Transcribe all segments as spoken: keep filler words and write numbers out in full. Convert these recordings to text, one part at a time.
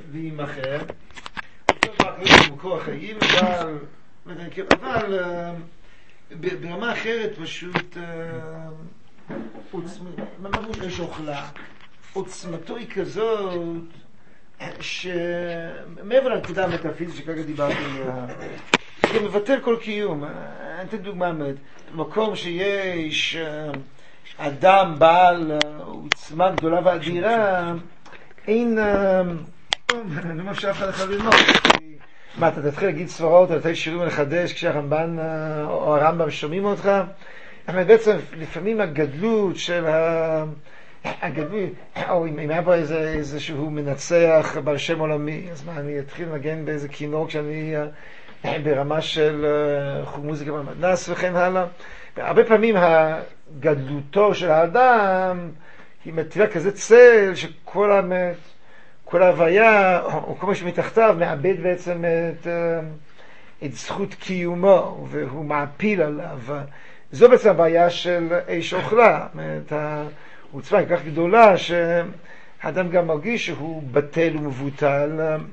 וימחר. הוא כוח חיים, אבל, אבל ברמה אחרת פשוט יש אוכלה. עוצמתו היא כזאת שמעבר לנקודה המטאפיזית שכרגע דיברתי עליה, זה מבטל כל קיום. אני אתן דוגמה, במקום שיש אדם בעל עוצמה גדולה ואדירה, אין, לא מאפשר אף אחד אחר ללמוד. מה, אתה תתחיל להגיד סברות, אתה תתחיל שירים לחדש כשהרמב"ן או הרמב"ם שומעים אותך? אבל בעצם לפעמים הגדלות של ה... הגדלות, או אם היה פה איזה, איזשהו מנצח בעל שם עולמי, אז מה, אני אתחיל לנגן באיזה כינור כשאני ברמה של מוזיקה במתנ"ס וכן הלאה. הרבה פעמים הגדלותו של האדם היא מטילה כזה צל שכל המת, כל ההוויה, או כל מה שמתחתיו, מאבד בעצם את, את זכות קיומו, והוא מעפיל עליו. זו בעצם הבעיה של איש אוכלה. את העוצמה כל כך גדולה, שהאדם גם מרגיש שהוא בטל ומבוטל.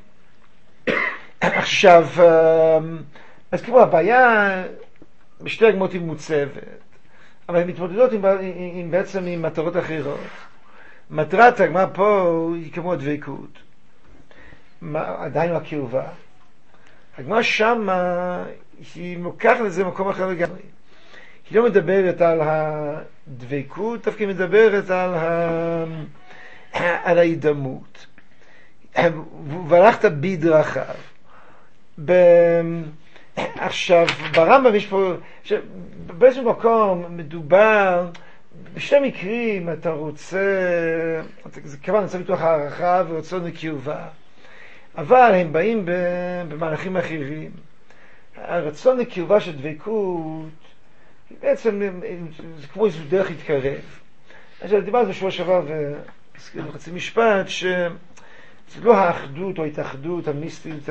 עכשיו, אז כמו הבעיה, בשתי הגמות היא מוצבת, אבל הן מתמודדות עם, עם, בעצם עם מטרות אחרות. מטרת הגמרא פה היא כמו הדבקות, עדיין לא הקרבה. הגמרא שמה היא לוקחת לזה מקום אחר לגמרי. היא לא מדברת על הדבקות, דווקא היא מדברת על, ה... על ההידמות. והלכת בדרכיו. ב... עכשיו, ברמב"ם יש פה, באיזשהו מקום מדובר, בשני מקרים אתה רוצה, זה כמובן נמצא בתוך הערכה ורצון לקרבה, אבל הם באים במהלכים אחרים. הרצון לקרבה של דבקות, בעצם זה כמו איזו דרך להתקרב. עכשיו, דיברתי בשבוע שעבר והזכירו חצי משפט, שזה לא האחדות או ההתאחדות המיסטית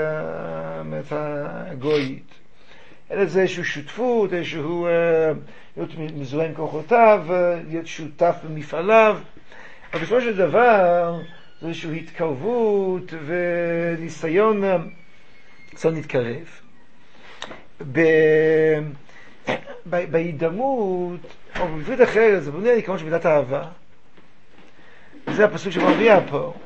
הגויית, אלא זה איזושהי שותפות, איזשהו להיות מזוהה עם כוחותיו, להיות שותף במפעליו. אבל בסופו של דבר זה איזושהי התקרבות וניסיון ניסיון להתקרב. בהידמות, או בבית אחרת, זה בונה עיקרון של מידת האהבה. וזה הפסוק שמרביע פה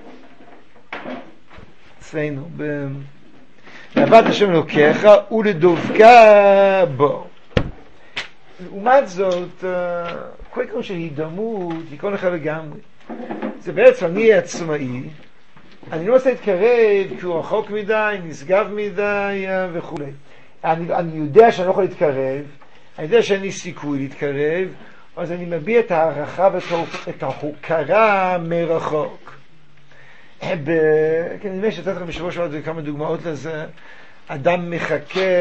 אצלנו, לאהבת השם אלוקיך ולדבקה בו. לעומת זאת, כל עיקרון של הידמות, עיקרון אחר לגמרי. זה בעצם אני עצמאי, אני לא רוצה להתקרב כי הוא רחוק מדי, נשגב מדי וכו'. אני, אני יודע שאני לא יכול להתקרב, אני יודע שאין לי סיכוי להתקרב, אז אני מביע את הערכה ואת ההוקרה מרחוק. ב... כן, אני חושב שתתת לכם בשבוע שעוד כמה דוגמאות לזה. אדם מחכה,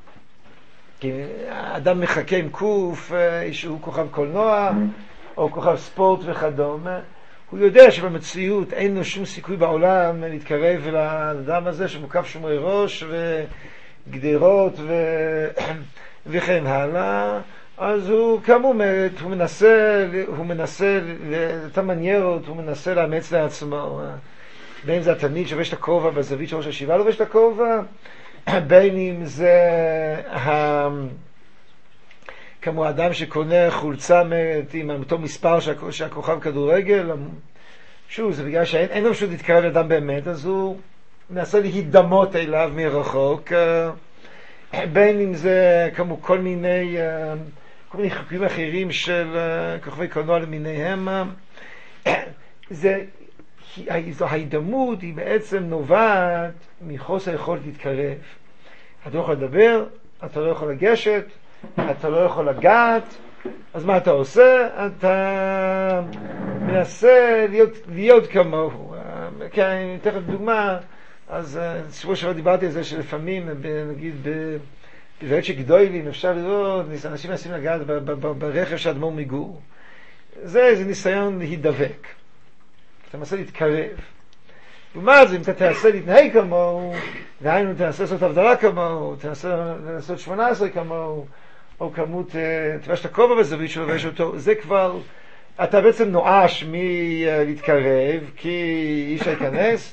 אדם מחכה עם קוף, שהוא כוכב קולנוע, או כוכב ספורט וכדומה. הוא יודע שבמציאות אין לו שום סיכוי בעולם להתקרב לאדם הזה שמוקף שומרי ראש וגדרות ו... וכן הלאה. אז הוא כאמור, הוא מנסה, הוא מנסה, את המניירות, הוא מנסה לאמץ לעצמו. בין אם זה התלמיד שובש את הכובע בזווית של ראש הישיבה לובש את הכובע, בין אם זה ה... כמו האדם שקונה חולצה עם אותו מספר שהכוכב כדורגל. שוב, זה בגלל שאין לו פשוט להתקרב לאדם באמת, אז הוא מנסה להידמות אליו מרחוק. בין אם זה כמו כל מיני כל מיני חוקים אחרים של כוכבי קולנוע למיניהם. זה, זו ההידמות היא בעצם נובעת מחוסר יכולת להתקרב. אתה לא יכול לדבר, אתה לא יכול לגשת, אתה לא יכול לגעת, אז מה אתה עושה? אתה מנסה להיות, להיות כמוהו. כן, אני אתן לך דוגמה. אז שבוע שעבר דיברתי על זה שלפעמים, נגיד, בדברים שגדולים, אפשר לראות, אנשים מנסים לגעת ברכב של אדמו"ר מגור. זה איזה ניסיון להידבק. אתה מנסה להתקרב. ומה זה, אם אתה תנסה להתנהג כמוהו, דהיינו, תנסה לעשות הבדלה כמוהו, תנסה לעשות שמונה עשרה כמוהו, או כמות, תבש את הכובע בזווית שלו ויש אותו, זה כבר, אתה בעצם נואש מלהתקרב, כי אי אפשר להיכנס,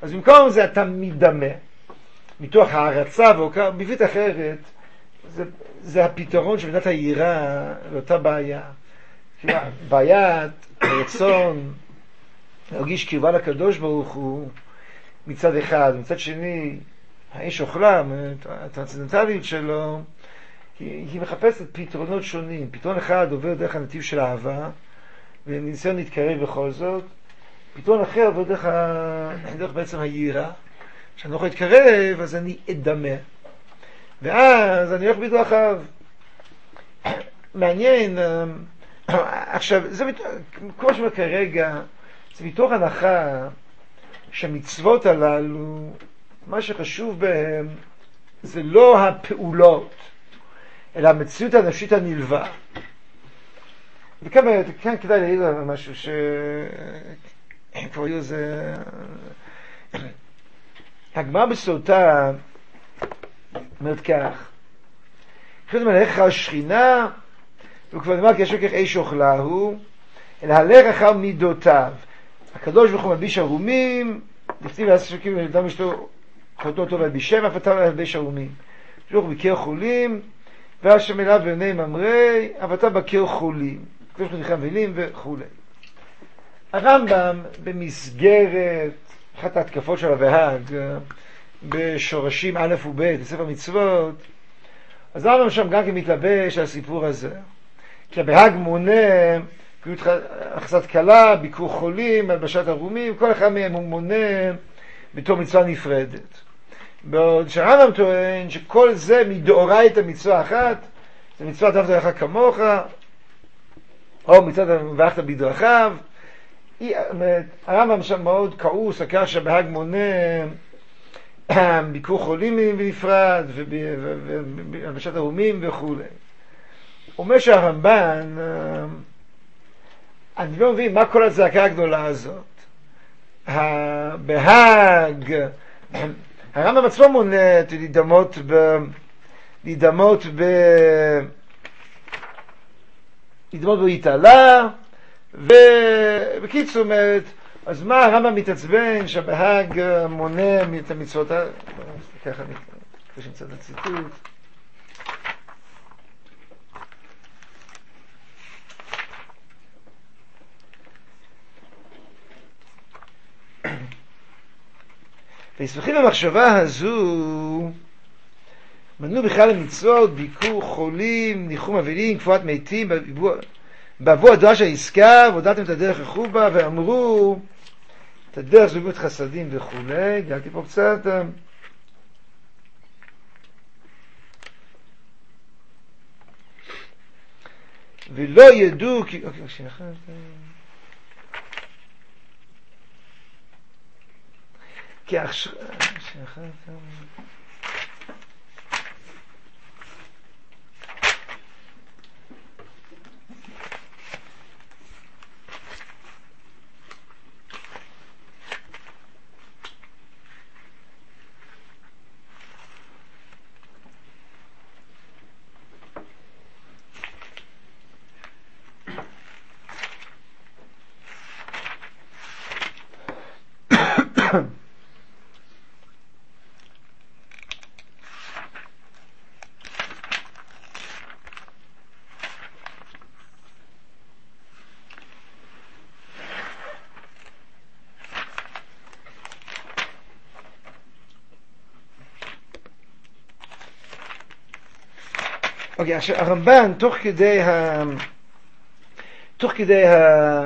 אז במקום זה אתה מדמה, מתוך הערצה והוקרה, בעברית אחרת, זה, זה הפתרון של מידת היראה לאותה בעיה. בעיית הרצון להרגיש קרבה לקדוש ברוך הוא מצד אחד, מצד שני, האש אוכלה, הטרנסצנדנטליות שלו, היא, היא מחפשת פתרונות שונים. פתרון אחד עובר דרך הנתיב של האהבה, וניסיון להתקרב בכל זאת. פתרון אחר עובר דרך, ה... דרך בעצם היראה. כשאני לא יכול להתקרב, אז אני אדמה. ואז אני הולך בדרכיו. מעניין, עכשיו, זה כמו שאומר כרגע, זה מתוך הנחה שהמצוות הללו, מה שחשוב בהם, זה לא הפעולות, אלא המציאות הנפשית הנלווה. וכאן כאן כדאי להעיר על משהו ש... כבר היו זה... הגמרא בסוטה אומרת כך, כשאתה מלך אחר שכינה, הוא כבר נאמר כי יש לכך אש אוכלה הוא, אלא הלך אחר מידותיו. הקדוש ברוך הוא מלביש ערומים, לפתיב לעשות שקים ולדם אשתו חותו אותו ולבישם, אף אתה מלביש ערומים. שלוח בקר חולים, והשם אליו ועיני ממרי, אף אתה בקר חולים. כפי שכם ולים וכו'. הרמב"ם במסגרת אחת ההתקפות של הווהג, בשורשים א' וב' בספר מצוות, אז הרמב"ם שם גם כן מתלבש על הסיפור הזה. כי הבהג מונה הכנסת קלה, ביקור חולים, הלבשת ערומים, כל אחד מהם הוא מונה בתור מצווה נפרדת. בעוד שהרמב"ם טוען שכל זה מדאורייתא מצווה אחת, זה מצוות אהבת לרעך כמוך, או מצוות ואהבת בדרכיו. הרמב"ם שם מאוד כעוס, הכך שהבהג מונה ביקור חולים בנפרד, והלבשת ערומים וכו'. אומר שהרמב"ן, אני לא מבין מה כל הזעקה הגדולה הזאת. הבהג, הרמב"ם עצמו מונה להידמות ב... להידמות ב... להידמות בהתעלה, ובקיצור אומרת, אז מה הרמב"ם מתעצבן שהבהג מונה את המצוות? ככה אני חושב שמצד הציטוט. ויסמכים במחשבה הזו, מנו בכלל למצוות, ביקור חולים, ניחום אבלים, קבורת מתים, בעבור הדעה של העסקה, והודעתם את הדרך לכו בה, ואמרו את הדרך זוגות חסדים וכו'. דלתי פה קצת. ולא ידעו, כי... אוקיי, שנייה. כי עכשיו... שנייה. אוקיי, עכשיו הרמב"ן תוך כדי ה... תוך כדי ה...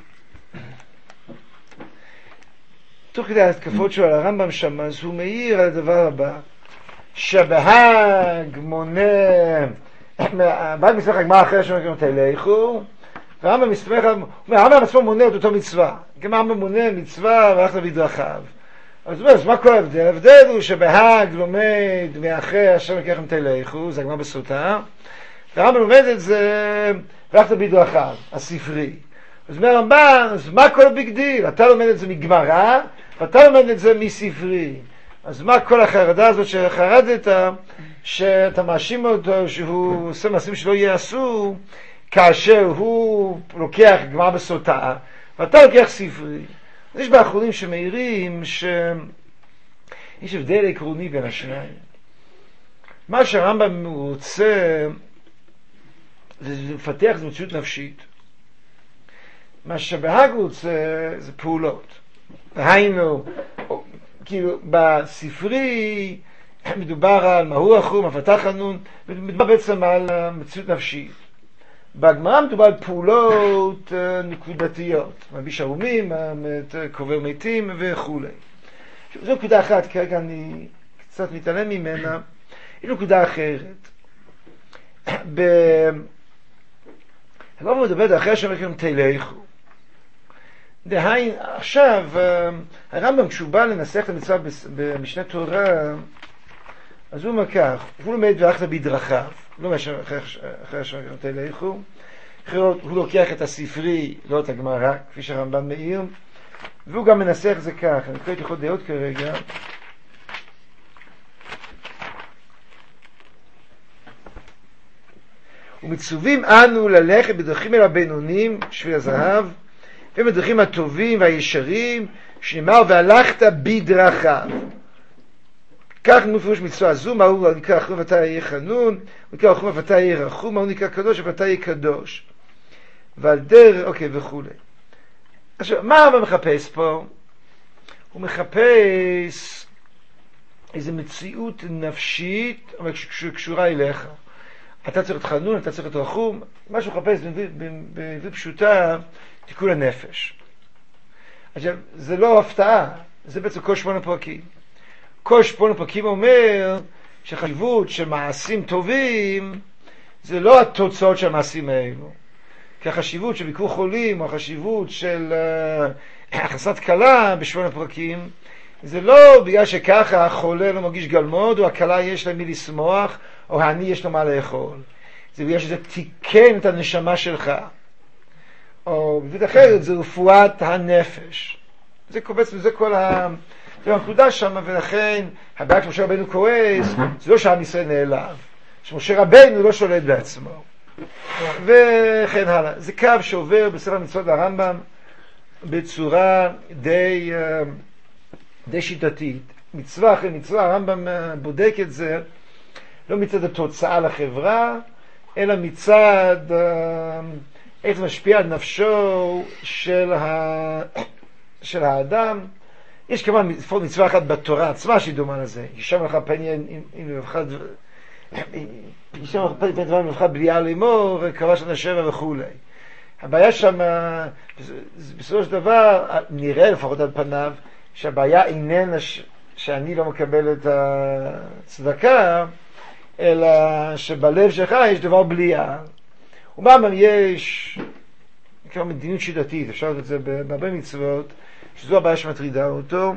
תוך כדי ההתקפות שלו על הרמב"ם שם, אז הוא מעיר על הדבר הבא, שהבהג מונה, הבהג מסתמך הגמרא אחר שאומרים תלכו, והרמב"ם מסתמך, הרמב"ם עצמו מונה את אותו מצווה, גם הרמב"ם מונה מצווה והלכת בדרכיו. אז הוא אומר, אז מה כל ההבדל? ההבדל הוא שבהג לומד מאחרי השם לקחם תלכו, זה הגמרא בסוטה, והרמב"ם לומד את זה והלכת בדרכיו, הספרי. אז אומר הרמב"ן, אז מה כל הביג דיל? אתה לומד את זה מגמרא, ואתה לומד את זה מספרי. אז מה כל החרדה הזאת שחרדת, שאתה מאשים אותו שהוא עושה מעשים שלא יעשו, כאשר הוא לוקח גמרא בסוטה, ואתה לוקח ספרי. יש באחרונים שמעירים שיש הבדל עקרוני בין השניים. מה שהרמב"ם רוצה זה לפתח זה מציאות נפשית. מה שבהאג רוצה זה פעולות. היינו, כאילו בספרי מדובר על מהו החום, הפתח חנון, מדובר בעצם על מציאות נפשית. בגמרא מדובר על פעולות נקודתיות, מביש ערומים, קובר מתים וכו'. זו נקודה אחת, כרגע אני קצת מתעלם ממנה. היא נקודה אחרת. הרב מדבר אחרי שאומרים תלכו. דהיין, עכשיו, הרמב"ם כשהוא בא לנסח את המצווה במשנה תורה, אז הוא אומר כך, הוא לומד ואחת בדרכיו, לא מאשר אחרי שאומרים תלכו, הוא לוקח את הספרי, לא את הגמרא, כפי שהרמב"ם מעיר, והוא גם מנסח את זה כך, אני קורא את יכול דעות כרגע, ומצווים אנו ללכת בדרכים אל הבינונים, שביל הזהב, ובדרכים הטובים והישרים, שנאמר והלכת בדרכיו. כך מפורש מצווה זו, מה הוא נקרא רחום ואתה יהיה חנון, הוא נקרא רחום ואתה יהיה רחום, מה הוא נקרא קדוש ואתה יהיה קדוש. ועל דר, אוקיי, וכו'. עכשיו, מה הרב מחפש פה? הוא מחפש איזו מציאות נפשית, אבל שקשורה אליך. אתה צריך להיות חנון, אתה צריך להיות רחום, מה שהוא מחפש בעברית פשוטה, תיקון הנפש. עכשיו, זה לא הפתעה, זה בעצם כל שמונה פרקים. כל שמונה פרקים אומר שחשיבות של מעשים טובים, זה לא התוצאות של המעשים האלו. כי החשיבות של ביקור חולים, או החשיבות של uh, הכנסת קלה בשמונה פרקים, זה לא בגלל שככה החולה לא מרגיש גלמוד, או הקלה יש להם מי לשמוח, או העני יש לו מה לאכול. זה בגלל שזה תיקן את הנשמה שלך. או בבית אחרת, זה רפואת הנפש. זה קובץ, וזה כל ה... זה הנקודה שם, ולכן הבעיה שמשה רבנו כועס, זה לא שעם ישראל נעלב. שמשה רבנו לא שולט בעצמו. וכן הלאה. זה קו שעובר בספר המצוות הרמב"ם בצורה די, די שיטתית. מצווה אחרי מצווה, הרמב"ם בודק את זה, לא מצד התוצאה לחברה, אלא מצד איך זה משפיע על נפשו של, ה... של האדם. יש כמובן לפחות מצווה אחת בתורה עצמה שהיא דומה לזה. ישם לך פנים עם מבחד, ישם לך פנים עם מבחד בליעה לאמור, וקרא שנה שבע וכו'. הבעיה שם, בסופו של דבר, נראה לפחות על פניו, שהבעיה איננה ש... שאני לא מקבל את הצדקה, אלא שבלב שלך יש דבר בליעה. ובאמן יש כבר מדיניות שיטתית, אפשר לראות את זה בהרבה מצוות, שזו הבעיה שמטרידה אותו.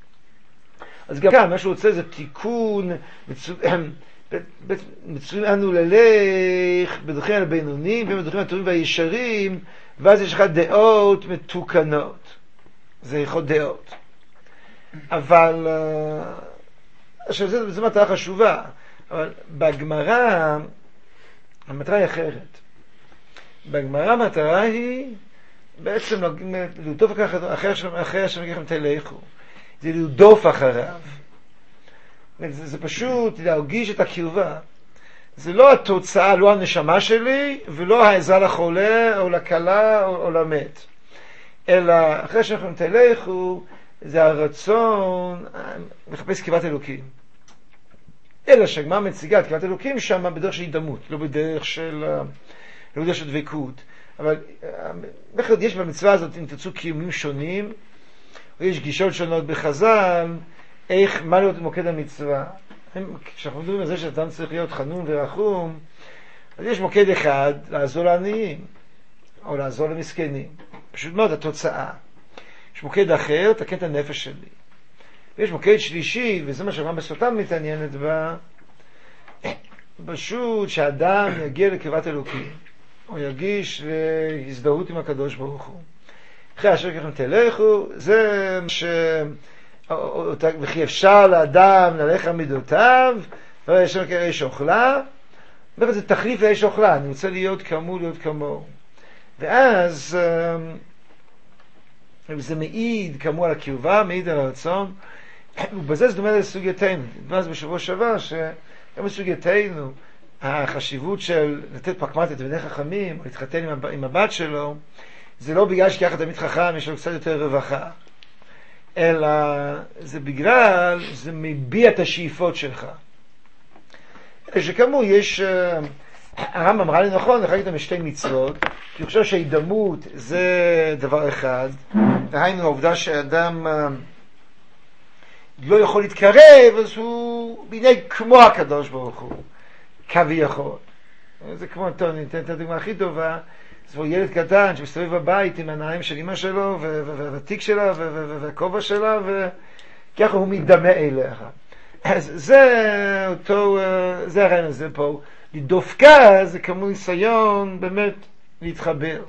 אז גם כאן, מה שהוא רוצה זה תיקון, מצווים אנו ללך בדרכים הבינוניים ובדרכים הטובים והישרים, ואז יש לך דעות מתוקנות. זה יכול דעות. אבל, עכשיו זה, זה מטרה חשובה, אבל בגמרא, המטרה היא אחרת. בגמרא המטרה היא בעצם לרדוף אחרי השם לכם תלכו. זה לרדוף אחריו. זה, זה פשוט להרגיש את הקרבה. זה לא התוצאה, לא הנשמה שלי, ולא העזרה לחולה או לקלה או, או למת. אלא אחרי שאנחנו תלכו, זה הרצון לחפש קרבת אלוקים. אלא שהגמרא מציגה את קרבת אלוקים שם בדרך של הידמות, לא בדרך של, לא בדרך של דבקות. אבל בכלל יש במצווה הזאת, אם תרצו קיומים שונים, או יש גישות שונות בחז"ל, איך, מה להיות מוקד המצווה. כשאנחנו מדברים על זה שאדם צריך להיות חנון ורחום, אז יש מוקד אחד, לעזור לעניים, או לעזור למסכנים. פשוט מאוד, התוצאה. יש מוקד אחר, תקן את הנפש שלי. ויש מוקד שלישי, וזה מה שהרמב"ם בסוטה מתעניינת בה, פשוט שאדם יגיע לקרבת אלוקים, או ירגיש להזדהות עם הקדוש ברוך הוא. אחרי אשר ככם תלכו, זה ש... וכי אפשר לאדם ללך על מידותיו, ויש שם כאש אוכלה, זה תחליף לאש אוכלה, אני רוצה להיות כמוהו, להיות כמוהו. ואז וזה מעיד כאמור על הקרבה, מעיד על הרצון, ובזה זה דומה לסוגייתנו. נדמה זה בשבוע שעבר, שגם בסוגייתנו, החשיבות של לתת פרקמטית לבני חכמים, או להתחתן עם, עם הבת שלו, זה לא בגלל שככה תמיד חכם, יש לו קצת יותר רווחה, אלא זה בגלל שזה מביע את השאיפות שלך. שכאמור, יש, הרמב"ם אמרה לי נכון, לחלק אותם בשתי מצוות, כי הוא חושב שההידמות זה דבר אחד, והיינו העובדה שאדם לא יכול להתקרב, אז הוא בעיני כמו הקדוש ברוך הוא, כביכול. זה כמו, טוב, ניתן את הדוגמה הכי טובה, זה פה ילד קטן שמסתובב בבית עם העיניים של אמא שלו, והתיק שלה, והכובע שלה, וככה הוא מתדמה אליך. אז זה אותו, זה הרעיון הזה פה. דווקא זה כמו ניסיון באמת להתחבר.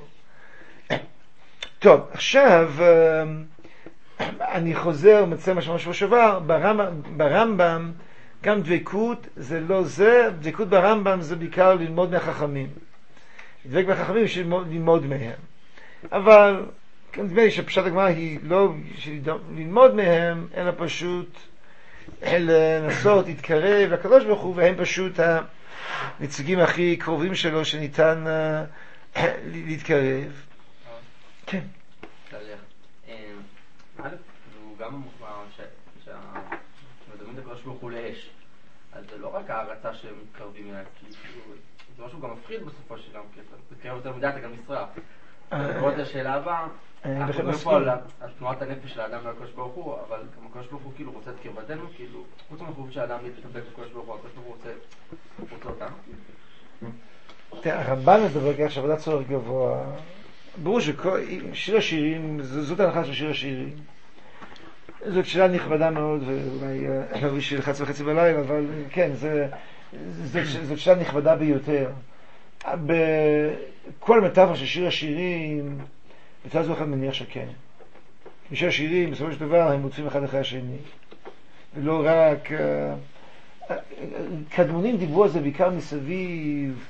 טוב, עכשיו אני חוזר, מצא משהו משהו שעבר, ברמב"ם גם דבקות זה לא זה, דבקות ברמב"ם זה בעיקר ללמוד מהחכמים. דבק מהחכמים בשביל ללמוד מהם. אבל נדמה לי שפשט הגמרא היא לא ללמוד מהם, אלא פשוט לנסות להתקרב לקדוש ברוך הוא, והם פשוט הנציגים הכי קרובים שלו שניתן להתקרב. כן. א', הוא גם שמדמים את הקדוש ברוך הוא לאש, אז זה לא רק ההרצה שהם מתקרבים אליה, זה משהו גם מפחיד בסופו של יום, כי אתה מתקרב יותר מדי, אתה גם נשרף. ועוד השאלה הבאה, אנחנו מדברים פה על תנועת הנפש של האדם לקדוש ברוך הוא, אבל גם הקדוש ברוך הוא כאילו רוצה את קרבתנו, כאילו חוץ מהמחויבות של האדם להתחבק לקדוש ברוך הוא, הקדוש ברוך הוא רוצה אותנו. תראה, הרמב"ן מדבר כך שעבודת צורך גבוה, ברור ששיר השירים, זאת ההלכה של שיר השירים. זאת שאלה נכבדה מאוד, ואולי לא בשביל חצי וחצי בלילה, אבל כן, זאת שאלה נכבדה ביותר. בכל מטאפורה של שיר השירים, בצד זו אחד מניח שכן. בשיר השירים, בסופו של דבר, הם מוצאים אחד אחרי השני. ולא רק... קדמונים דיברו על זה בעיקר מסביב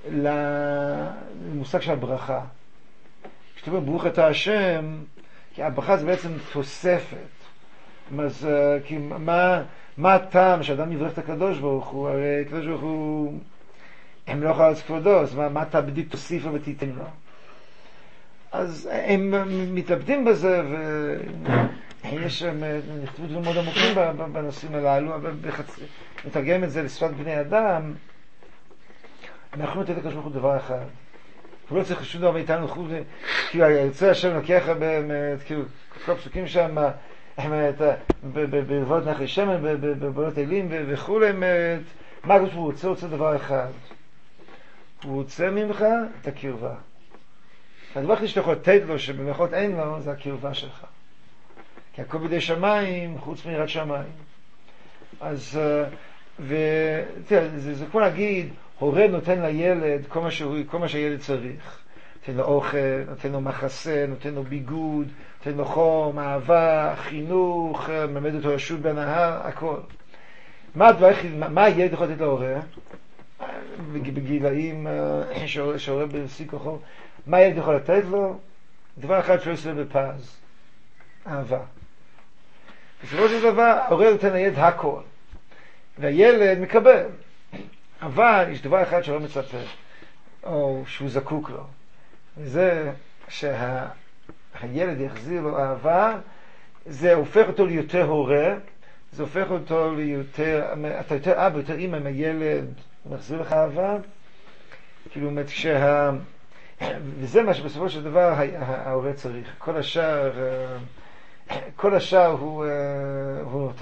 למושג של הברכה. כשאתה אומר ברוך אתה השם, כי הברכה זה בעצם תוספת. אז כי מה, מה הטעם שאדם יברך את הקדוש ברוך הוא? הרי הקדוש ברוך הוא, הם לא יכולים לעשות כבודו, אז מה, מה אתה בדיוק תוסיף לו ותיתן לו? אז הם מתלבטים בזה, ויש נכתבו דברים מאוד עמוקים בנושאים הללו, אבל בחצ... מתרגם את זה לשפת בני אדם, אנחנו נותן לקדוש ברוך הוא דבר אחד. הוא לא צריך שום דבר מאיתנו חוץ, כאילו, יוצא השם לוקח באמת, כאילו, כל הפסוקים שם, בלבואות נחלי שמן, בבעלות אלים וכו', מה הקדוש ברוך הוא רוצה? הוא רוצה דבר אחד. הוא רוצה ממך את הקרבה. הדבר הכי שאתה יכול לתת לו, שבמחות אין לו, זה הקרבה שלך. כי הכל בידי שמיים, חוץ מיראת שמיים. אז, ותראה, זה, זה כמו להגיד, הורה נותן לילד כל מה, שהוא, כל מה שהילד צריך. נותן לו אוכל, נותן לו מחסה, נותן לו ביגוד, נותן לו חום, אהבה, חינוך, מלמד אותו רשות בהנאה, הכל. מה הדבר הכי, מה הילד יכול לתת להורה? בגילאים שהורה בשיא כוחו, מה הילד יכול לתת לו? דבר אחד שלא יסלב בפז, אהבה. בסופו של דבר, ההורה נותן לילד הכל, והילד מקבל. אבל יש דבר אחד שלא מצפה, או שהוא זקוק לו, וזה שהילד יחזיר לו אהבה, זה הופך אותו ליותר הורה, זה הופך אותו ליותר, אתה יותר אבא, יותר אמא, אם הילד מחזיר לך אהבה, כאילו, כשה... וזה מה שבסופו של דבר ההורה צריך. כל השאר, כל השאר הוא, הוא נותן.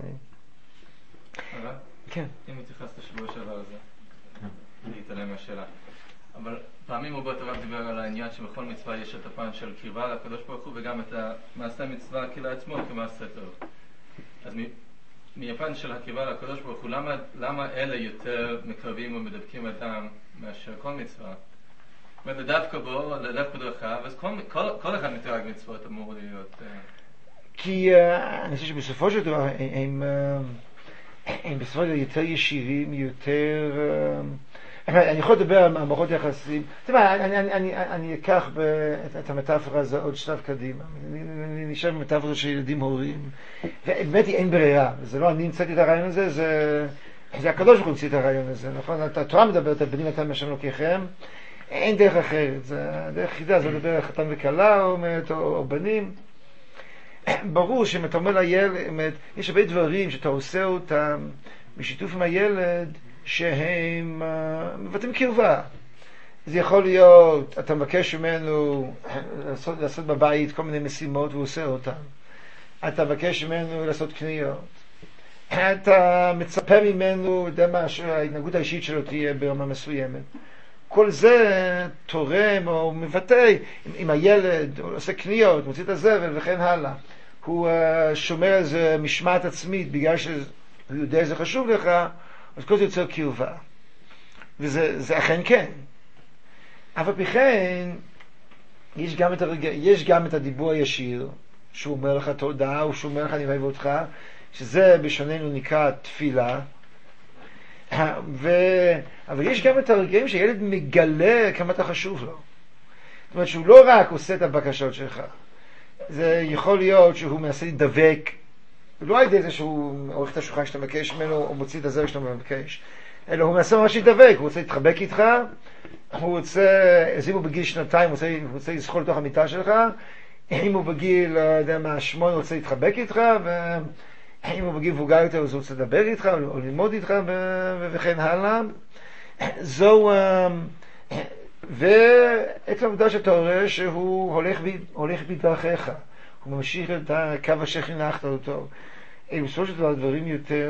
אבל, כן. אם התייחסת לשבוע שעבר הזה, להתעלם מהשאלה. אבל פעמים רבות הרב דיבר על העניין שבכל מצווה יש את הפן של קרבה לקדוש ברוך הוא, וגם את המעשה מצווה כשלעצמו כמעשה טוב. אז מהפן של הקרבה לקדוש ברוך הוא, למה, למה אלה יותר מקרבים ומדבקים אדם מאשר כל מצווה? זאת אומרת, דווקא בו, דווקא דרכיו, אז כל, כל, כל אחד מתרג מצוות אמור להיות... כי uh, אני חושב שבסופו של דבר הם, הם, הם בסופו של דבר יותר ישירים, יותר... אני יכול לדבר על מערכות יחסים. תראה, אני, אני, אני, אני אקח את המטאפורה הזו עוד שלב קדימה. אני נשאר במטאפורה של ילדים הורים. ובאמת אין ברירה. זה לא אני המצאתי את הרעיון הזה, זה, זה הקדוש ברוך הוא המציא את הרעיון הזה. נכון? התורה מדברת על בנים אתם השם אלוקיכם. אין דרך אחרת. זה דרך יחידה, זה לדבר על חתן וכלה או, או, או בנים. ברור שאם אתה אומר לילד, יש הרבה דברים שאתה עושה אותם בשיתוף עם הילד, שהם uh, מבטאים קרבה. זה יכול להיות, אתה מבקש ממנו לעשות, לעשות בבית כל מיני משימות והוא עושה אותן. אתה מבקש ממנו לעשות קניות. אתה מצפה ממנו, יודע מה, שההתנהגות האישית שלו תהיה ברמה מסוימת. כל זה תורם או מבטא, אם הילד עושה קניות, מוציא את הזבל וכן הלאה. הוא uh, שומר על זה משמעת עצמית בגלל שהוא יודע שזה חשוב לך, אז כל זה יוצר קרבה. וזה זה אכן כן. אבל בכן, יש גם את, הרג... יש גם את הדיבור הישיר, שהוא אומר לך תודה, או שהוא אומר לך אני אוהב אותך, שזה בשוננו נקרא תפילה. ו... אבל יש גם את הרגעים שהילד מגלה כמה אתה חשוב לו. זאת אומרת שהוא לא רק עושה את הבקשות שלך. זה יכול להיות שהוא מנסה לדבק, לא על ידי זה שהוא עורך את השולחן שאתה מבקש ממנו, או מוציא את הזרק שאתה מבקש, אלא הוא מנסה ממש לדבק, הוא רוצה להתחבק איתך, הוא רוצה, אז אם הוא בגיל שנתיים, הוא רוצה, הוא רוצה לזחול לתוך המיטה שלך, אם הוא בגיל, לא יודע מה, שמונה, הוא רוצה להתחבק איתך, ואם הוא בגיל מבוגר יותר, אז הוא רוצה לדבר איתך, או ללמוד איתך, וכן הלאה. זו, ועצם העובדה שאתה רואה שהוא הולך, הולך בדרכיך, הוא ממשיך את הקו אשר חינכת אותו. בסופו של דבר דברים יותר,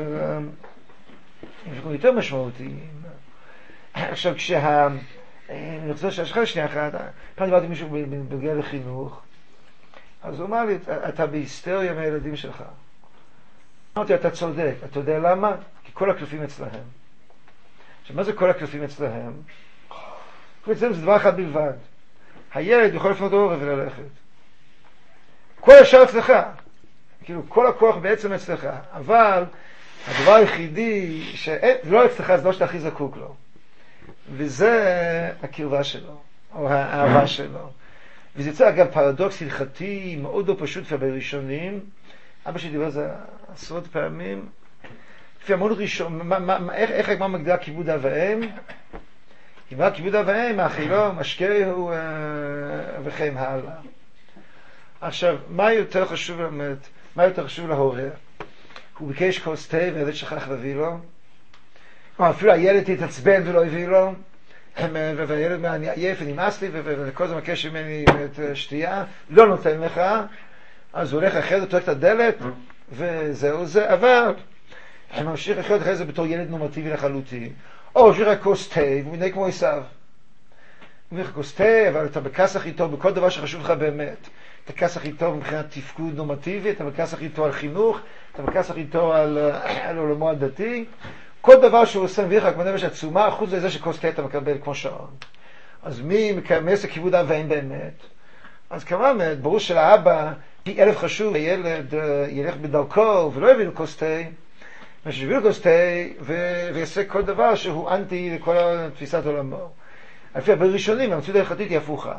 יותר משמעותיים. עכשיו כשה... אני רוצה שהשחל שנייה אחת, פעם דיברתי עם מישהו בנוגע לחינוך, אז הוא אמר לי, אתה בהיסטריה מהילדים שלך. אמרתי, אתה צודק, אתה יודע למה? כי כל הקלפים אצלהם. עכשיו, מה זה כל הקלפים אצלהם? אצלהם זה דבר אחד בלבד. הילד יכול לפנות עורף וללכת. כל השאר אצלך. כאילו, כל הכוח בעצם אצלך. אבל הדבר היחידי, שלא אצלך, זה לא שאתה הכי זקוק לו. וזה הקרבה שלו, או האהבה שלו. וזה יוצא אגב פרדוקס הלכתי מאוד לא פשוט ובראשונים. אבא שלי דיבר על זה עשרות פעמים. לפי המון ראשון, מה, מה, איך, איך הגמרא מגדירה כיבוד אב ואם? כיבוד כיבוד אב ואם, האכילו, משקהו וכן הלאה. עכשיו, מה יותר חשוב באמת? מה יותר חשוב להורה? הוא ביקש כוס תה והילד שכח להביא לו. או אפילו הילד תתעצבן ולא הביא לו. והילד מה, אני עייף ונמאס לי וכל זה מבקש ממני את שתייה. לא נותן לך. אז הוא הולך אחרי זה, תורק את הדלת וזהו זה. אבל אני ממשיך לחיות אחרי זה בתור ילד נורמטיבי לחלוטין. או שיש לך כוס תה והוא מתנהג כמו עשיו. הוא אומר כוס תה, אבל אתה בכסח איתו בכל דבר שחשוב לך באמת. אתה בכסח איתו מבחינת תפקוד נורמטיבי, אתה בכסח איתו על חינוך, אתה בכסח איתו על, על עולמו הדתי. כל דבר שהוא עושה מביא לך כמו נפש עצומה, חוץ לזה שכוס תה אתה מקבל כמו שעון. אז מי מקמס הכיבוד אב ואם באמת? אז כמובן, ברור שלאבא פי אלף חשוב, הילד ילך בדרכו ולא יביא לו כוס תה, מה שיביא לו כוס תה ויעשה כל דבר שהוא אנטי לכל תפיסת עולמו. לפי בראשונים, המציאות ההלכתית היא הפוכה.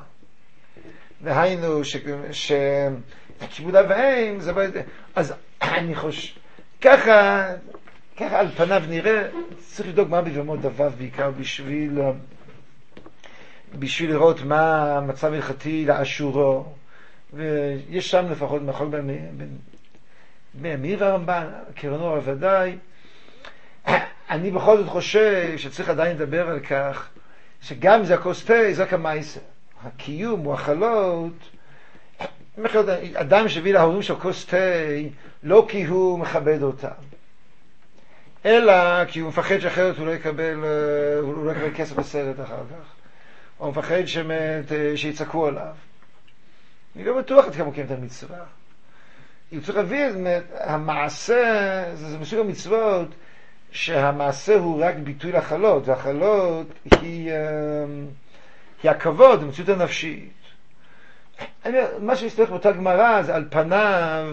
והיינו שכיבוד אב ואם, זה אז אני חושב, ככה, ככה על פניו נראה, צריך לבדוק מה בבמות דבב בעיקר בשביל, בשביל לראות מה המצב ההלכתי לאשורו, ויש שם לפחות מאחור בימיר והרמב"ן, קרנור ודאי. אני בכל זאת חושב שצריך עדיין לדבר על כך, שגם זה הכוס תה, זה רק המייסר. הקיום הוא החלות, אדם שהביא להורים של כוס תה, לא כי הוא מכבד אותם, אלא כי הוא מפחד שאחרת הוא לא יקבל, הוא לא יקבל כסף בסרט אחר כך. הוא מפחד שמת, שיצעקו עליו. אני לא בטוח עד כמה הוא קיים את המצווה. הוא צריך להבין, המעשה, זה, זה מסוג המצוות, שהמעשה הוא רק ביטוי לחלות, והחלות היא, היא הכבוד, המציאות הנפשית. אני, מה שמסתכל באותה גמרא זה על פניו,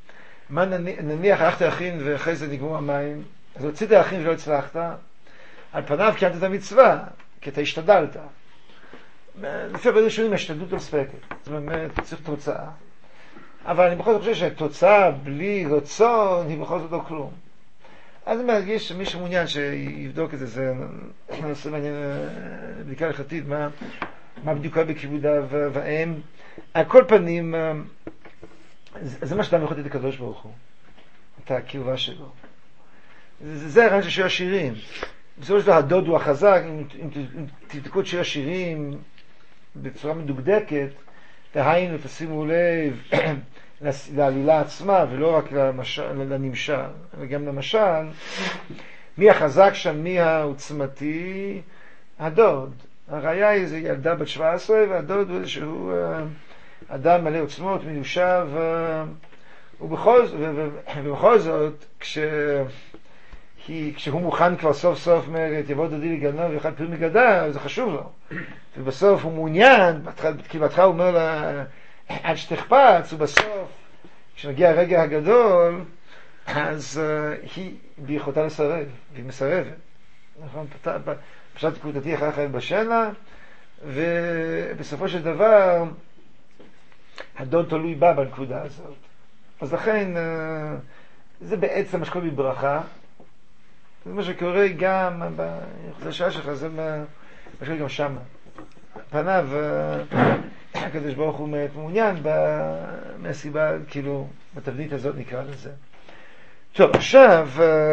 מה נניח, הלכת להכין ואחרי זה נגמרו המים, אז הוצאת להכין ולא הצלחת, על פניו קיימת את המצווה, כי אתה השתדלת. לפי הרבה ראשונים השתדלות לא ספקת, זאת אומרת, צריך תוצאה. אבל אני בכל זאת חושב שהתוצאה בלי רצון היא בכל זאת לא כלום. אז אני מרגיש שמי שמעוניין שיבדוק את זה, זה נושא מעניין, בדיקה הלכתית, מה, מה בדיוק היה בכיבוד אב ואם. על כל פנים, זה, זה מה שאדם יכול לתת לקדוש ברוך הוא, את הקרבה שלו. זה, זה הרעיון של שיר השירים. בסופו של דבר הדוד הוא החזק, אם, אם, אם תבדקו את שיר השירים בצורה מדוקדקת, תהיינו, תשימו לב לעלילה עצמה, ולא רק למשל, לנמשל, וגם למשל, מי החזק שם, מי העוצמתי? הדוד. הראיה היא זה ילדה בת שבע עשרה, והדוד הוא איזשהו אדם מלא עוצמות, מיושב, ובכל, ובכל זאת, כש... כי כשהוא מוכן כבר סוף סוף אומרת, יבוא דודי לגנוב ואחד פרי מגדה, זה חשוב לו. ובסוף הוא מעוניין, כי בהתחלה הוא אומר לה, עד שתחפץ, ובסוף, כשנגיע הרגע הגדול, אז uh, היא ביכולתה לסרב, והיא מסרבת. נכון? פשט קבוצתי אחר חייב בשינה, ובסופו של דבר, הדוד תלוי בה בנקודה הזאת. אז לכן, uh, זה בעצם מה שקורה בברכה, זה מה שקורה גם בחדשה שלך, זה מה שקורה גם שם. פניו, הקדוש ברוך הוא מעוניין מהסיבה, כאילו, בתבנית הזאת נקרא לזה. טוב, עכשיו,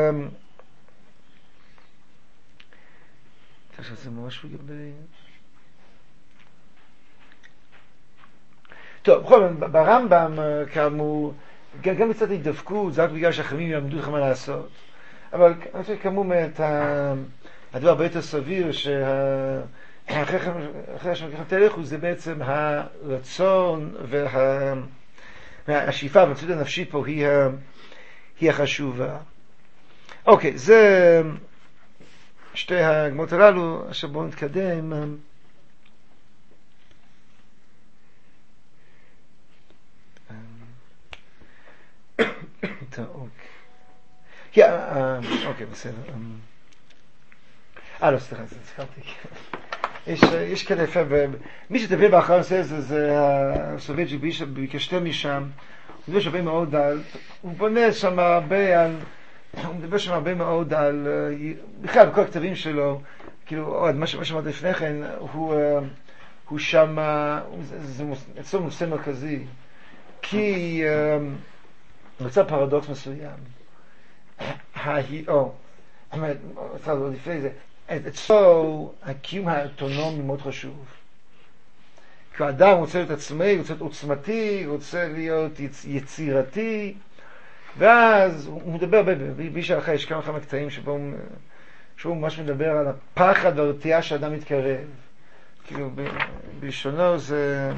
עכשיו זה ממש לגבי... טוב, בכל זאת, ברמב"ם, כאמור, גם קצת התדפקות, זה רק בגלל שהחכמים ילמדו לך מה לעשות. אבל אני חושב כאמור את הדבר הרבה יותר סביר שאחרי שמכיחם תלכו זה בעצם הרצון והשאיפה והמציאות הנפשית פה היא החשובה. אוקיי, זה שתי הגמרות הללו. עכשיו בואו נתקדם. טוב, אוקיי. אוקיי, בסדר. אה, לא, סליחה, זכרתי. יש כאלה יפה, מי שתביא באחרון זה, זה הסובייט שביקשתם משם, הוא מדבר הרבה מאוד על, הוא בונה שם הרבה על, הוא מדבר שם הרבה מאוד על, בכלל, בכל הכתבים שלו, כאילו, מה שאמרת לפני כן, הוא שם, זה אצלו נושא מרכזי, כי נוצר פרדוקס מסוים. או, עוד לפני זה, אצלו הקיום האוטונומי מאוד חשוב. כי האדם רוצה להיות עצמאי, רוצה להיות עוצמתי, רוצה להיות יצירתי, ואז הוא מדבר, בישע לך יש כמה כמה קטעים שבו הוא ממש מדבר על הפחד והרתיעה שאדם מתקרב. כאילו, בלשונו זה...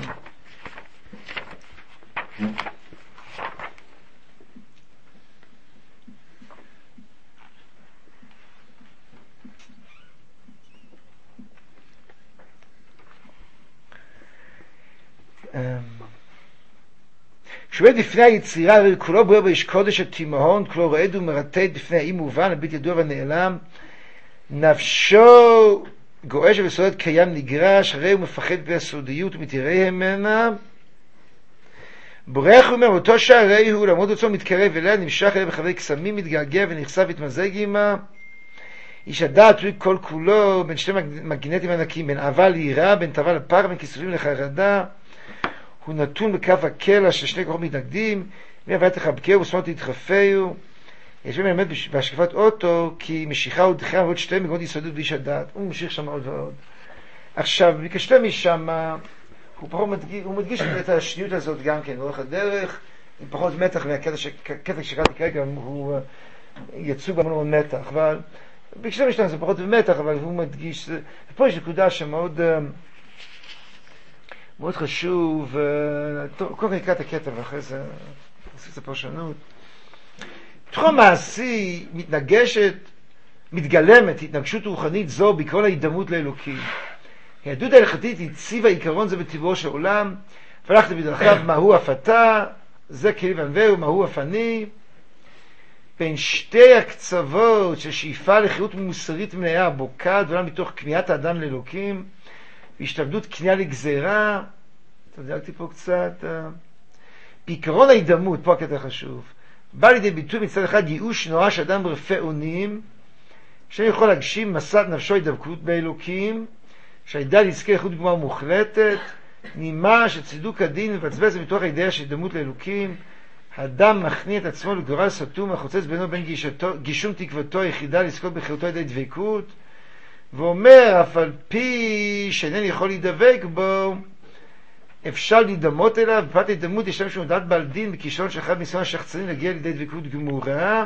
כשעומד לפני היצירה, כולו בוער באש קודש התימהון, כולו רועד ומרטט לפני האי מובן, הבלתי ידוע ונעלם, נפשו גועש וסועד קיים נגרש, הרי הוא מפחד בסודיות ומתירא ממנה, בורח הוא מאותו שהרי הוא למרות עצמו מתקרב אליה, נמשך אליה בחברי קסמים, מתגעגע ונחשף והתמזג עמה. איש הדעת תלוי כל כולו בין שתי מגנטים ענקים, בין אהבה ליראה, בין תאווה לפחד, בין כיסופים לחרדה. הוא נתון בכף הקלע של שני כוחות מתנגדים, מהווה תחבקהו ושמאל תתחפהו. יש בהם באמת בהשקפת אוטו, כי משיכה ודחייה ועוד שתי מגנות יסודות באיש הדעת. הוא משיך שם עוד ועוד. עכשיו, ביקשתי משם, הוא פחות מדגיש, הוא מדגיש את השניות הזאת גם כן, לאורך הדרך, עם פחות מתח מהקטע שקראתי כרגע, הוא יצאו גם מאוד מתח, אבל ביקשתי משם זה פחות במתח, אבל הוא מדגיש, ופה יש נקודה שמאוד מאוד חשוב, טוב, קודם נקרא את הקטע ואחרי זה נעשה את הפרשנות. תחום מעשי מתנגשת, מתגלמת, התנגשות רוחנית זו בכל ההידמות לאלוקים. היהדות ההלכתית הציבה עיקרון זה בטבעו של עולם, והלכת בדרכיו מהו הפתה, זה כלי ונבהו, מהו הפני. בין שתי הקצוות של שאיפה לחירות מוסרית מלאה, בוקעת ועולה מתוך כמיהת האדם לאלוקים, והשתעבדות כניעה לגזירה, תדלתי פה קצת, בעיקרון ההידמות, פה הקטע חשוב, בא לידי ביטוי מצד אחד ייאוש נורא שאדם רפה אונים, שאני יכול להגשים מסעת נפשו הידבקות באלוקים, שהידע נזכה איכות גמר מוחלטת, נימה שצידוק הדין מבצבץ מתוך הידיעה של הידמות לאלוקים, האדם מכניע את עצמו לגורל סתום החוצץ בינו בין גישתו, גישום תקוותו היחידה לזכות בחירותו ידי דבקות, ואומר אף על פי שאינני יכול להידבק בו, אפשר להידמות אליו, בפרט ההידמות יש להם שהוא דעת בעל דין בכישרון שאחד ניסיון השחצנים להגיע לידי דבקות גמורה,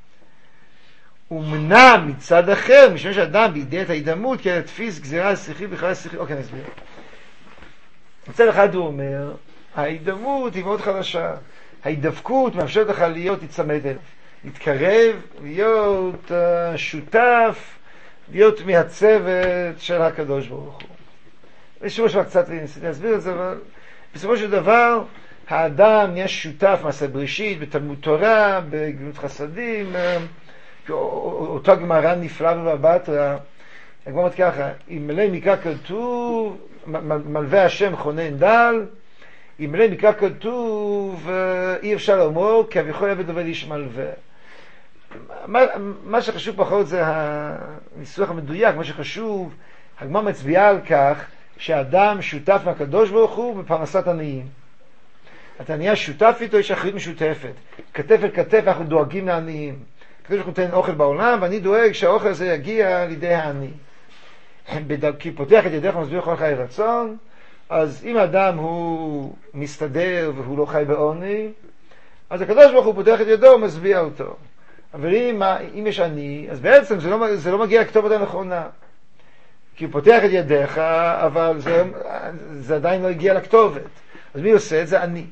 ומנע מצד אחר, משום שאדם בידי את ההידמות כי תפיס גזירה שכלית בכלל שכלית. אוקיי, נסביר. מצד אחד הוא אומר, ההידמות היא מאוד חדשה, ההידבקות מאפשרת לך להיות להצמד אליו, להתקרב, להיות uh, שותף, להיות מהצוות של הקדוש ברוך הוא. ושוב שמה קצת ניסיתי להסביר את זה, אבל בסופו של דבר האדם נהיה שותף מעשה בראשית, בתלמוד תורה, בגמילות חסדים, אותו גמרא נפלא בבטרה, הגמרא אומרת ככה, אם מלא מקרא כתוב, מלווה השם חונן דל, אם מלא מקרא כתוב, אי אפשר לומר, כי אביכול עבד עובד איש מלווה. מה, מה שחשוב פחות זה הניסוח המדויק, מה שחשוב, הגמרא מצביעה על כך, שהאדם שותף מהקדוש ברוך הוא בפרנסת עניים. אתה נהיה שותף איתו, יש אחריות משותפת. כתף אל כתף אנחנו דואגים לעניים. הקדוש ברוך הוא נותן אוכל בעולם, ואני דואג שהאוכל הזה יגיע לידי העני. כי פותח את ידיך ומסביר כל חי רצון, אז אם האדם הוא מסתדר והוא לא חי בעוני, אז הקדוש ברוך הוא פותח את ידו ומסביע אותו. אבל אם, אם יש עני, אז בעצם זה לא, זה לא מגיע לכתובת הנכונה. כי הוא פותח את ידיך, אבל זה, זה עדיין לא הגיע לכתובת. אז מי עושה את זה? אני.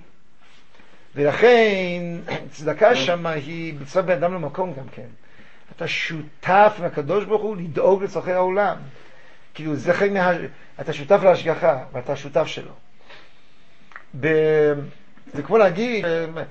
ולכן, צדקה שמה היא בצד בן אדם למקום גם כן. אתה שותף מהקדוש ברוך הוא לדאוג לצורכי העולם. כאילו, זה חלק מה... אתה שותף להשגחה, ואתה שותף שלו. ב... זה כמו להגיד,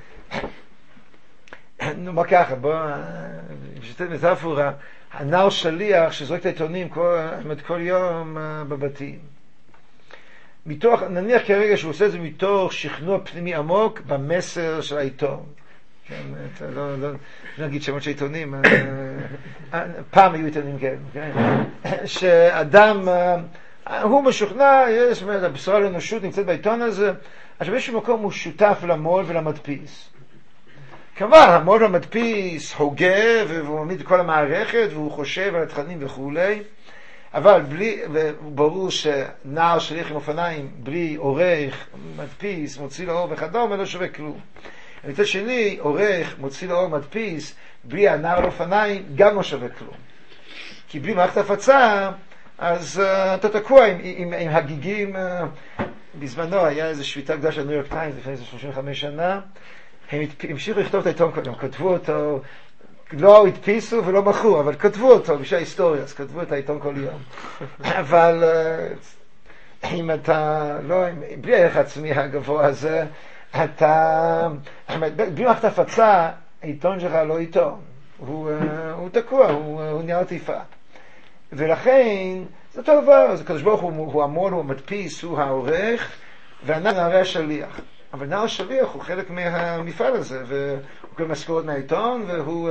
נו, מה ככה, בוא, בשביל מטאפורה, הנער שליח שזורק את העיתונים כל, כל יום בבתים. מתוך, נניח כרגע שהוא עושה את זה מתוך שכנוע פנימי עמוק במסר של העיתון. כן, לא, לא, לא נגיד שמות של עיתונים, פעם היו עיתונים כאלה, כן? שאדם, הוא משוכנע, יש, הבשורה לאנושות נמצאת בעיתון הזה, אז באיזשהו מקום הוא שותף למו"ל ולמדפיס. כמובן, המו"ל והמדפיס הוגה, והוא מעמיד כל המערכת, והוא חושב על התכנים וכולי, אבל בלי, וברור שנער שליח עם אופניים, בלי עורך, מדפיס, מוציא לאור וכדומה, לא שווה כלום. מצד שני, עורך, מוציא לאור, מדפיס, בלי הנער לאופניים, גם לא שווה כלום. כי בלי מערכת הפצה, אז uh, אתה תקוע עם, עם, עם הגיגים. Uh, בזמנו היה איזו שביתה גדולה של ניו יורק טיימס, לפני איזה שלושים וחמש שנה, הם המשיכו לכתוב את העיתון קודם, כתבו אותו, לא הדפיסו ולא מכרו, אבל כתבו אותו בשביל ההיסטוריה, אז כתבו את העיתון כל יום. אבל אם אתה, לא, בלי הערך העצמי הגבוה הזה, אתה, בלי מערכת הפצה, העיתון שלך לא עיתון, הוא, הוא תקוע, הוא, הוא נהיה עטיפה. ולכן, זה אותו דבר, אז הקדוש ברוך הוא, הוא המו"ל, הוא המדפיס, הוא העורך, והנער השליח. אבל נער השליח הוא חלק מהמפעל הזה, והוא מקבל משכורת מהעיתון, והוא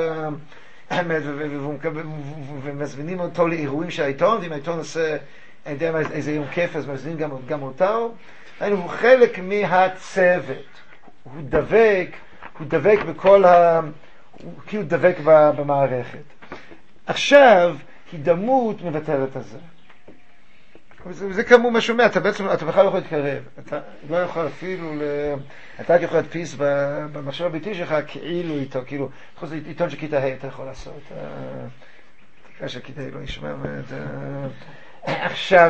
ומזמינים אותו לאירועים של העיתון, ואם העיתון עושה איזה יום כיף, אז מזמינים גם, גם אותו. הוא חלק מהצוות. הוא דבק, הוא דבק בכל ה... הוא כאילו דבק במערכת. עכשיו, הידמות מבטלת את זה. וזה, וזה כמו מה שאומר, אתה בעצם, אתה בכלל לא יכול להתקרב, אתה לא יכול אפילו, ל... אתה רק יכול להדפיס במחשב הביתי שלך כאילו איתו, כאילו, חוץ עיתון של כיתה ה' אתה יכול לעשות, תקרא של כיתה ה' לא נשמע, עכשיו,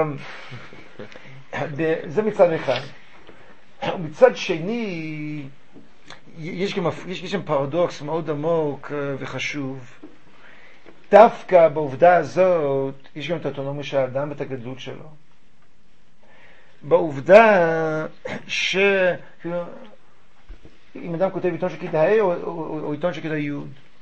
זה מצד אחד. מצד שני, יש גם, יש שם פרדוקס מאוד עמוק וחשוב. דווקא בעובדה הזאת יש גם את האוטונומיה של האדם ואת הגדלות שלו. בעובדה ש... אם אדם כותב עיתון של כיתה ה' או, או, או עיתון של כיתה י',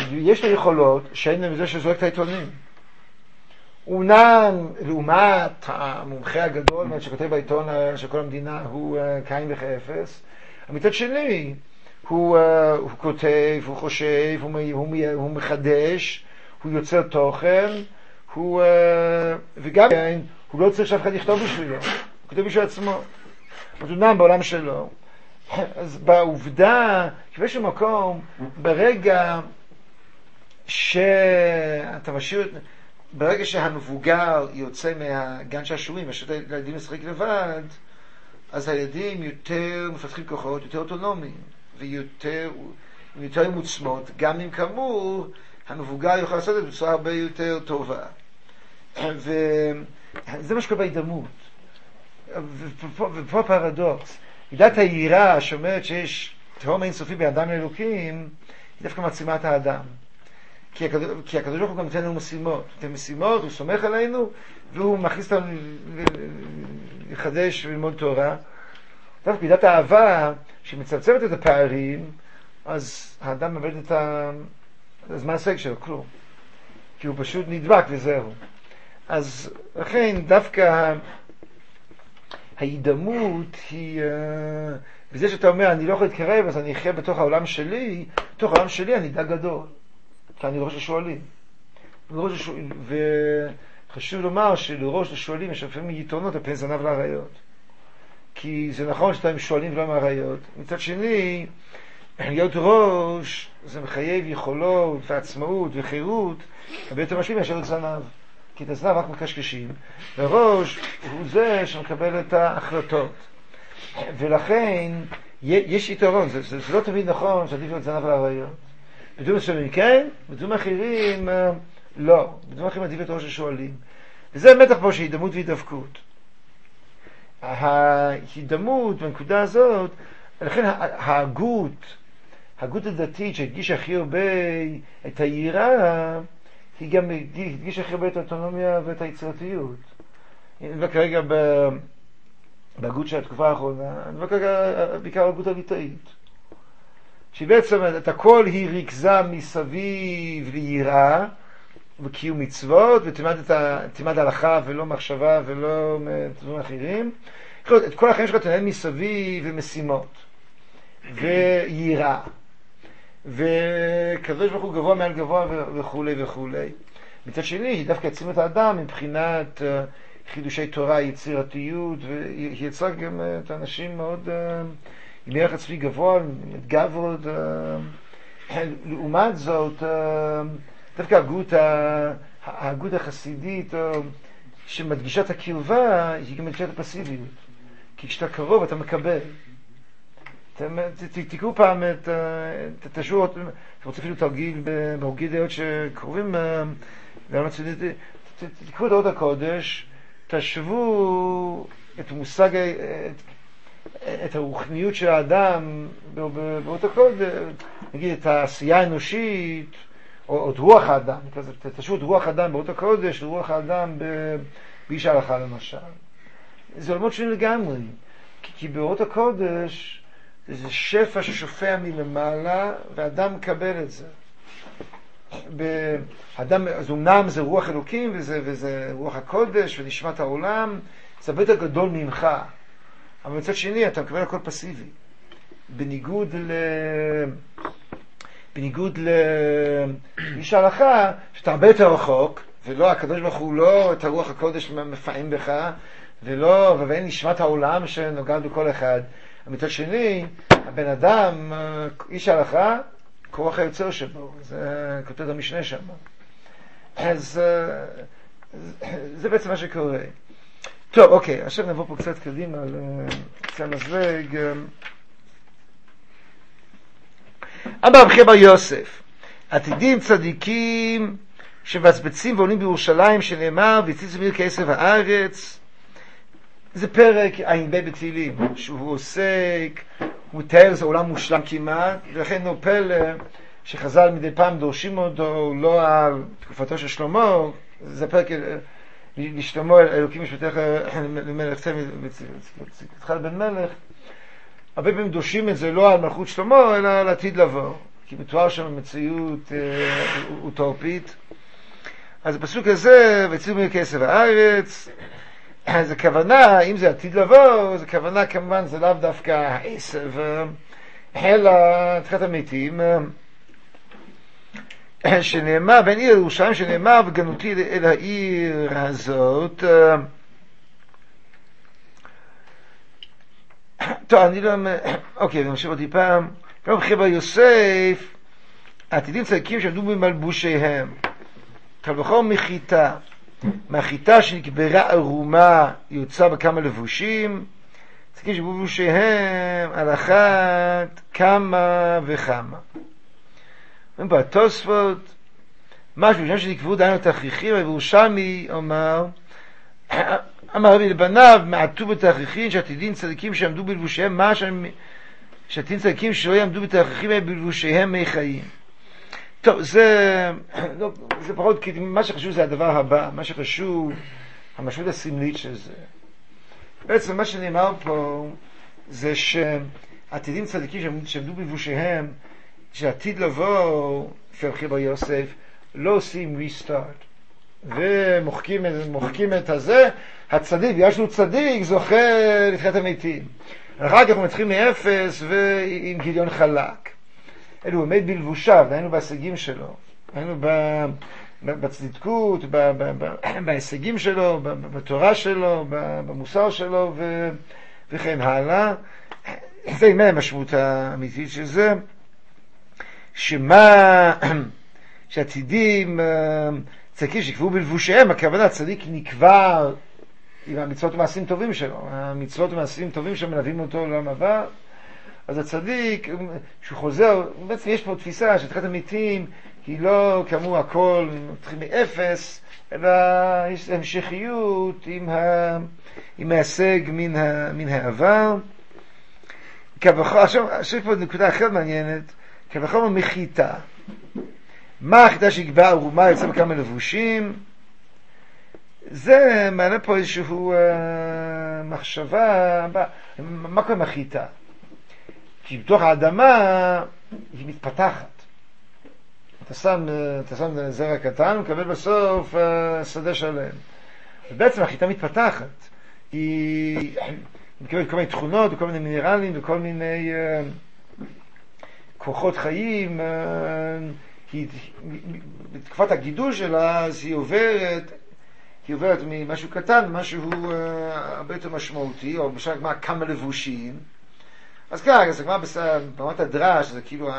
יש לו יכולות שאין להם זה שזורק את העיתונים. אומנם לעומת המומחה הגדול שכותב בעיתון של כל המדינה הוא קין וכאפס, מצד שני הוא, הוא כותב, הוא חושב, הוא, הוא, הוא מחדש, הוא יוצר תוכן, הוא, וגם הוא לא צריך שאף אחד לכתוב בשבילו, הוא כותב בשביל עצמו. אז אומנם בעולם שלו. אז בעובדה, באיזשהו מקום, ברגע שאתה משאיר, ברגע שהמבוגר יוצא מהגן שעשועים, משאיר את הילדים לשחק לבד, אז הילדים יותר מפתחים כוחות, יותר אוטונומיים, ויותר יותר מוצמות, גם אם כאמור, המבוגר יכול לעשות את זה בצורה הרבה יותר טובה. וזה מה שקורה בהידמות. ופה, ופה פרדוקס. מידת היראה שאומרת שיש תהום אינסופי באדם לאלוקים, היא דווקא מעצימה את האדם. כי הקדוש, כי הקדוש ברוך הוא גם נותן לנו משימות. נותן משימות, הוא סומך עלינו, והוא מכניס אותנו לחדש וללמוד תורה. דווקא מידת האהבה, שמצמצמת את הפערים, אז האדם מאבד את הזמן הסג שלו, כלום. כי הוא פשוט נדבק וזהו. אז לכן דווקא ההידמות היא, בזה שאתה אומר, אני לא יכול להתקרב, אז אני אחיה בתוך העולם שלי, בתוך העולם שלי אני די גדול, כי אני ראש השואלים. וחשוב לומר שלראש השואלים יש לפעמים יתרונות על פני זנב לאריות. כי זה נכון שאתה עם שואלים ולא עם אריות. מצד שני, להיות ראש, זה מחייב יכולות ועצמאות וחירות, הרבה יותר משלים מאשר להיות זנב. כי את הזנב רק מקשקשים, וראש הוא זה שמקבל את ההחלטות. ולכן, יש יתרון, זה, זה, זה לא תמיד נכון שעדיף להיות זנב לאריות. בדברים מסוימים כן, בדברים אחרים לא. בדברים אחרים עדיף להיות ראש השואלים. וזה מתח פה שהידמות והידבקות. ההידמות בנקודה הזאת, לכן ההגות, ההגות הדתית שהדגישה הכי הרבה את היראה, היא גם הדגישה הכי הרבה את האוטונומיה ואת היצירתיות. אני מדבר כרגע בהגות של התקופה האחרונה, אני מדבר כרגע בעיקר ההגות הליטאית. שבעצם את הכל היא ריכזה מסביב ליראה, וקיום מצוות, ותימד הלכה ולא מחשבה ולא דברים אחרים. את כל החיים שלך תנהל מסביב ומשימות, ויראה. וקדוש ברוך הוא גבוה מעל גבוה וכו' וכו'. מצד שני, היא דווקא יצימה את האדם מבחינת חידושי תורה, יצירתיות, והיא יצרה גם את האנשים מאוד עם ערך עצמי גבוה, את גברות. לעומת זאת, דווקא ההגות, ההגות החסידית שמדגישה את הקרבה, היא גם מדגישה את הפסיביות. כי כשאתה קרוב אתה מקבל. תקראו פעם את השורות, אתם רוצים אפילו תרגיל בהוגי דעות שקרובים לעולם הציונית, תקראו את אורות הקודש, תשוו את מושג, את הרוחניות של האדם באורות הקודש, נגיד את העשייה האנושית, או את רוח האדם, תשוו את רוח האדם באורות הקודש, לרוח האדם באיש ההלכה למשל. זה עולמות שונים לגמרי, כי באורות הקודש זה שפע ששופע מלמעלה, והאדם מקבל את זה. באדם, אז אומנם זה רוח אלוקים, וזה, וזה רוח הקודש, ונשמת העולם, זה הרבה יותר גדול ממך. אבל מצד שני, אתה מקבל הכל פסיבי. בניגוד ל... בניגוד לאיש ההלכה, שאתה הרבה יותר רחוק, ולא, הקדוש ברוך הוא לא את הרוח הקודש מפעים בך, ולא, ואין נשמת העולם שנוגעת בכל אחד. מצד שני, הבן אדם, איש ההלכה, כוח היוצר שבו, זה כותב המשנה שם. אז זה בעצם מה שקורה. טוב, אוקיי, עכשיו נבוא פה קצת קדימה על קצה המזלג. אבא רבי בר יוסף, עתידים צדיקים שבצבצים ועולים בירושלים, שנאמר והציצו מיר כעשב הארץ. זה פרק ע"ב בתהילים, שהוא עוסק, הוא מתאר, זה עולם מושלם כמעט, ולכן הוא פלא שחז"ל מדי פעם דורשים אותו, לא על תקופתו של שלמה, זה פרק לשלמה אלוקים משפטך למלך צדקתך לבן מלך, הרבה פעמים דורשים את זה לא על מלכות שלמה, אלא על עתיד לבוא. כי מתואר שם מציאות אוטופית. אז בפסוק הזה, ויצאו מכסף הארץ, אז הכוונה, אם זה עתיד לבוא, אז הכוונה כמובן זה לאו דווקא העשב, אלא תחילת המתים, שנאמר, בין עיר ירושלים שנאמר, וגנותי אל העיר הזאת. טוב, אני לא... אוקיי, אני חושב עוד טיפה. גם חבר יוסף, העתידים צדיקים שעמדו במלבושיהם. קל וחומר מחיטה. מהחיטה שנקברה ערומה יוצא בכמה לבושים. צדיקים שעמדו במלבושיהם על אחת כמה וכמה. אומרים פה התוספות, משהו בשם שנקברו דיינו תכריכים, וירושלמי אומר, אמר רבי לבניו, מעטו בתכריכים, שעתידים צדיקים שעמדו בלבושיהם, מה שעתידים צדיקים שלא יעמדו בתכריכים, הם בלבושיהם מי חיים. טוב, זה, לא, זה פחות, כי מה שחשוב זה הדבר הבא, מה שחשוב, המשמעות הסמלית של זה. בעצם מה שנאמר פה, זה שעתידים צדיקים שעמדו בלבושיהם, שעתיד לבוא, לפי חבר יוסף, לא עושים ריסטארט. ומוחקים מוחקים את הזה, הצדיק, בגלל שהוא צדיק, זוכה לתחיית המתים. אחר כך הוא מתחיל מאפס ועם גיליון חלק. אלו הוא עומד בלבושיו, היינו בהישגים שלו, היינו בצדיקות, בהישגים שלו, בתורה שלו, במוסר שלו וכן הלאה. זה מה המשמעות האמיתית של זה, שמה שהצדיקים צדיקים שקבעו בלבושיהם, הכוונה צדיק נקבר עם המצוות ומעשים טובים שלו, המצוות ומעשים טובים שמלווים אותו לעולם הבא. אז הצדיק, שהוא חוזר, בעצם יש פה תפיסה שתחילת המתים היא לא כאמור הכל מתחיל מאפס, אלא יש המשכיות עם, ה, עם ההישג מן, ה, מן העבר. עכשיו, עכשיו פה נקודה אחרת מעניינת, כבחור מחיטה. מה החיטה שיקבע ערומה יוצא בכמה לבושים? זה מעלה פה איזשהו אה, מחשבה, מה קורה עם החיטה? כי בתוך האדמה היא מתפתחת. אתה שם, אתה שם זרע קטן, מקבל בסוף אה, שדה שלם. ובעצם החיטה מתפתחת. היא מקבלת כל מיני תכונות וכל מיני מינרלים וכל מיני אה, כוחות חיים. אה, היא, בתקופת הגידול שלה, אז היא עוברת, היא עוברת ממשהו קטן, משהו uh, הרבה יותר משמעותי, או למשל מה, כמה לבושים. אז ככה, זה כבר ברמת הדרש, זה כאילו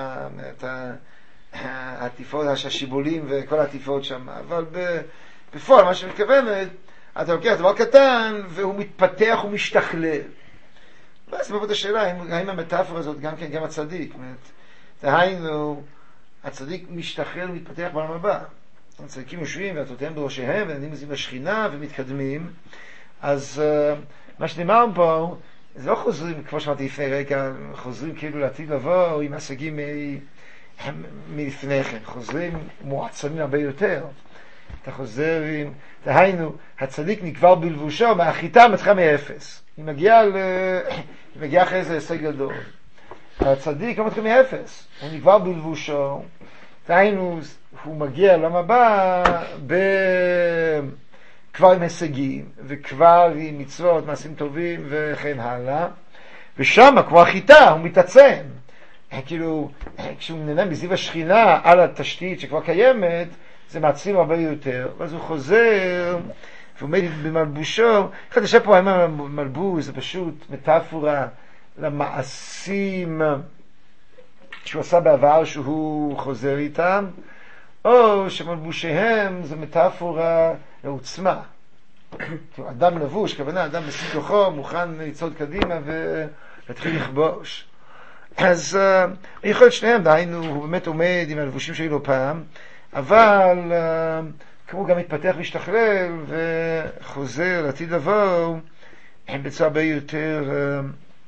העטיפות, השיבולים וכל העטיפות שם, אבל בפועל, מה שמתכוונת, אתה לוקח דבר קטן, והוא מתפתח ומשתכלל. ואז באמת השאלה, האם, האם המטאפורה הזאת גם כן, גם הצדיק, דהיינו, הצדיק משתחרר ומתפתח בעולם הבא. הצדיקים יושבים ועתותיהם בראשיהם ונדים מזים לשכינה ומתקדמים. אז uh, מה שנאמר פה, זה לא חוזרים, כמו שאמרתי לפני רגע, חוזרים כאילו לעתיד לבוא עם השגים מלפני כן. חוזרים מועצמים הרבה יותר. אתה חוזר עם... דהיינו, הצדיק נקבר בלבושו, מהחיטה מתחילה מאפס. היא מגיעה, ל... היא מגיעה אחרי זה הישג גדול. הצדיק לא מתחיל מאפס, הוא נקבר בלבושו, דהיינו, הוא מגיע לעולם הבא ב... כבר עם הישגים, וכבר עם מצוות, מעשים טובים וכן הלאה, ושם כמו החיטה הוא מתעצם. כאילו, כשהוא נהנה מזיו השכינה על התשתית שכבר קיימת, זה מעצים הרבה יותר, ואז הוא חוזר, והוא עומד במלבושו. אחד יושב פה, האם מלבוש, זה פשוט מטאפורה למעשים שהוא עשה בעבר שהוא חוזר איתם, או שמלבושיהם זה מטאפורה לעוצמה. אדם לבוש, כוונה אדם בשיא כוחו, מוכן לצעוד קדימה ולהתחיל לכבוש. אז uh, יכול להיות שניהם, דהיינו, הוא באמת עומד עם הלבושים שהיו לו פעם, אבל uh, כמו גם מתפתח להשתכלל וחוזר לעתיד לבוא בצורה הרבה יותר uh,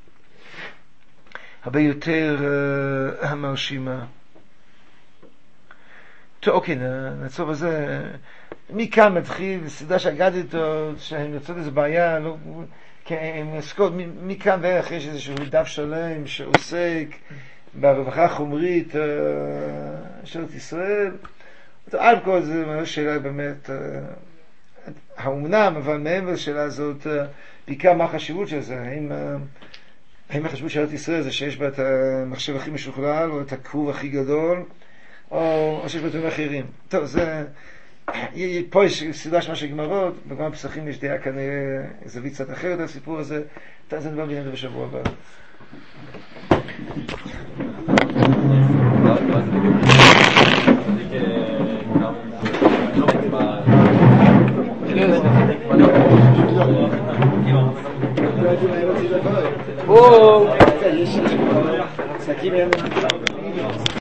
הרבה יותר uh, מרשימה. טוב, אוקיי, נעצור בזה. מכאן מתחיל סדרה שהגדתות, שהן יוצאות איזו בעיה, לא, כי הן עסקות, מכאן ואיך יש איזשהו דף שלם שעוסק ברווחה החומרית של ארץ ישראל. על כל זה שאלה באמת, האומנם, אבל מעבר לשאלה הזאת, בעיקר מה החשיבות של זה, האם, האם החשיבות של ארץ ישראל זה שיש בה את המחשב הכי משוכלל, או את הכרוב הכי גדול, או, או שיש בה דברים אחרים. טוב, זה, פה יש סדרה שמה של גמרות, בגמרא פסחים יש דעה כנראה זווית קצת אחרת על הסיפור הזה, זה נדבר בעניין זה בשבוע הבא. בואו!